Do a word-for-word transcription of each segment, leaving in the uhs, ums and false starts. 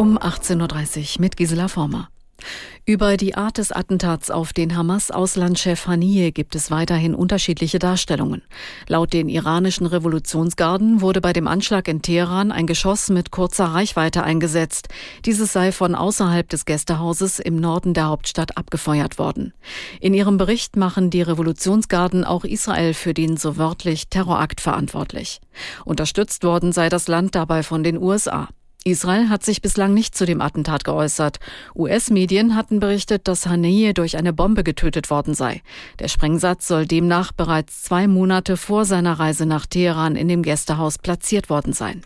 Um achtzehn Uhr dreißig mit Gisela Former. Über die Art des Attentats auf den Hamas-Auslandschef Haniyeh gibt es weiterhin unterschiedliche Darstellungen. Laut den iranischen Revolutionsgarden wurde bei dem Anschlag in Teheran ein Geschoss mit kurzer Reichweite eingesetzt. Dieses sei von außerhalb des Gästehauses im Norden der Hauptstadt abgefeuert worden. In ihrem Bericht machen die Revolutionsgarden auch Israel für den so wörtlich Terrorakt verantwortlich. Unterstützt worden sei das Land dabei von den U S A. Israel hat sich bislang nicht zu dem Attentat geäußert. U S-Medien hatten berichtet, dass Haniyeh durch eine Bombe getötet worden sei. Der Sprengsatz soll demnach bereits zwei Monate vor seiner Reise nach Teheran in dem Gästehaus platziert worden sein.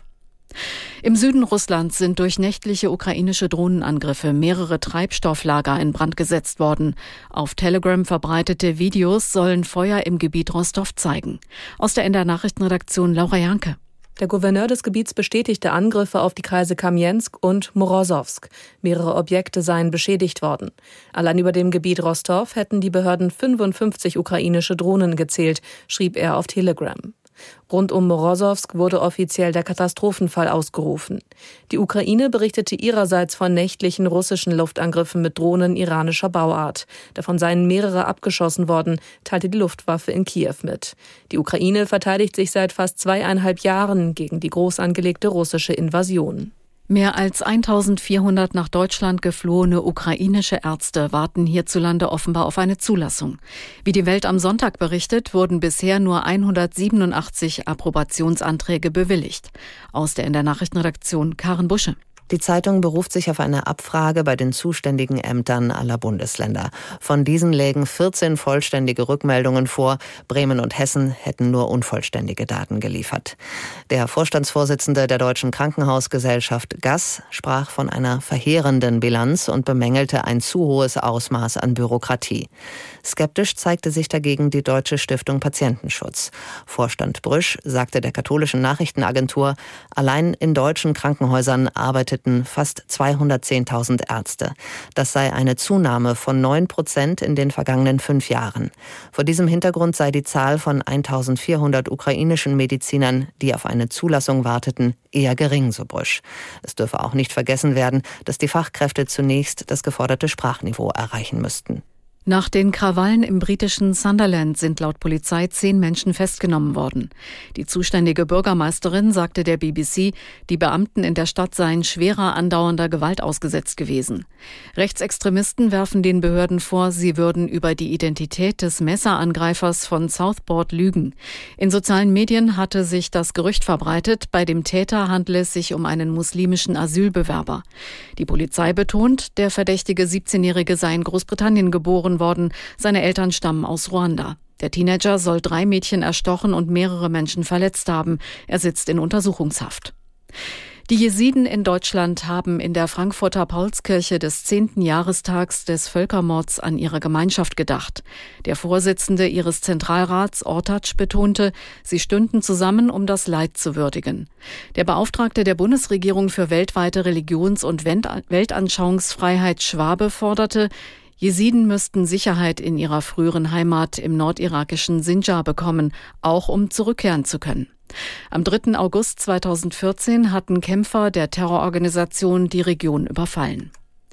Im Süden Russlands sind durch nächtliche ukrainische Drohnenangriffe mehrere Treibstofflager in Brand gesetzt worden. Auf Telegram verbreitete Videos sollen Feuer im Gebiet Rostov zeigen. Aus der N D R-Nachrichtenredaktion Laura Janke. Der Gouverneur des Gebiets bestätigte Angriffe auf die Kreise Kamjensk und Morozowsk. Mehrere Objekte seien beschädigt worden. Allein über dem Gebiet Rostov hätten die Behörden fünfundfünfzig ukrainische Drohnen gezählt, schrieb er auf Telegram. Rund um Morozowsk wurde offiziell der Katastrophenfall ausgerufen. Die Ukraine berichtete ihrerseits von nächtlichen russischen Luftangriffen mit Drohnen iranischer Bauart. Davon seien mehrere abgeschossen worden, teilte die Luftwaffe in Kiew mit. Die Ukraine verteidigt sich seit fast zweieinhalb Jahren gegen die groß angelegte russische Invasion. Mehr als eintausendvierhundert nach Deutschland geflohene ukrainische Ärzte warten hierzulande offenbar auf eine Zulassung. Wie die Welt am Sonntag berichtet, wurden bisher nur hundertsiebenundachtzig Approbationsanträge bewilligt. Aus der N D R-Nachrichtenredaktion Karen Busche. Die Zeitung beruft sich auf eine Abfrage bei den zuständigen Ämtern aller Bundesländer. Von diesen lägen vierzehn vollständige Rückmeldungen vor. Bremen und Hessen hätten nur unvollständige Daten geliefert. Der Vorstandsvorsitzende der Deutschen Krankenhausgesellschaft G A S sprach von einer verheerenden Bilanz und bemängelte ein zu hohes Ausmaß an Bürokratie. Skeptisch zeigte sich dagegen die Deutsche Stiftung Patientenschutz. Vorstand Brüsch sagte der katholischen Nachrichtenagentur, allein in deutschen Krankenhäusern arbeitet fast zweihundertzehntausend Ärzte. Das sei eine Zunahme von neun Prozent in den vergangenen fünf Jahren. Vor diesem Hintergrund sei die Zahl von eintausendvierhundert ukrainischen Medizinern, die auf eine Zulassung warteten, eher gering, so Brüsch. Es dürfe auch nicht vergessen werden, dass die Fachkräfte zunächst das geforderte Sprachniveau erreichen müssten. Nach den Krawallen im britischen Sunderland sind laut Polizei zehn Menschen festgenommen worden. Die zuständige Bürgermeisterin sagte der B B C, die Beamten in der Stadt seien schwerer andauernder Gewalt ausgesetzt gewesen. Rechtsextremisten werfen den Behörden vor, sie würden über die Identität des Messerangreifers von Southport lügen. In sozialen Medien hatte sich das Gerücht verbreitet, bei dem Täter handle es sich um einen muslimischen Asylbewerber. Die Polizei betont, der verdächtige siebzehnjährige sei in Großbritannien geboren worden. Seine Eltern stammen aus Ruanda. Der Teenager soll drei Mädchen erstochen und mehrere Menschen verletzt haben. Er sitzt in Untersuchungshaft. Die Jesiden in Deutschland haben in der Frankfurter Paulskirche des zehnten Jahrestags des Völkermords an ihre Gemeinschaft gedacht. Der Vorsitzende ihres Zentralrats, Ortac, betonte, sie stünden zusammen, um das Leid zu würdigen. Der Beauftragte der Bundesregierung für weltweite Religions- und Weltanschauungsfreiheit, Schwabe, forderte, Jesiden müssten Sicherheit in ihrer früheren Heimat im nordirakischen Sinjar bekommen, auch um zurückkehren zu können. Am dritten August zweitausendvierzehn hatten Kämpfer der Terrororganisation die Region überfallen.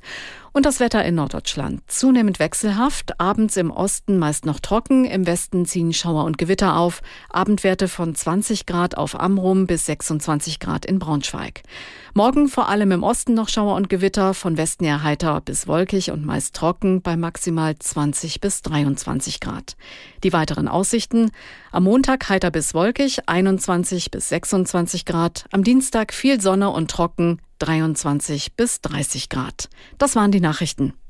Und das Wetter in Norddeutschland. Zunehmend wechselhaft, abends im Osten meist noch trocken, im Westen ziehen Schauer und Gewitter auf. Abendwerte von zwanzig Grad auf Amrum bis sechsundzwanzig Grad in Braunschweig. Morgen vor allem im Osten noch Schauer und Gewitter, von Westen her heiter bis wolkig und meist trocken bei maximal zwanzig bis dreiundzwanzig Grad. Die weiteren Aussichten: am Montag heiter bis wolkig, einundzwanzig bis sechsundzwanzig Grad. Am Dienstag viel Sonne und trocken, dreiundzwanzig bis dreißig Grad. Das waren die Nachrichten.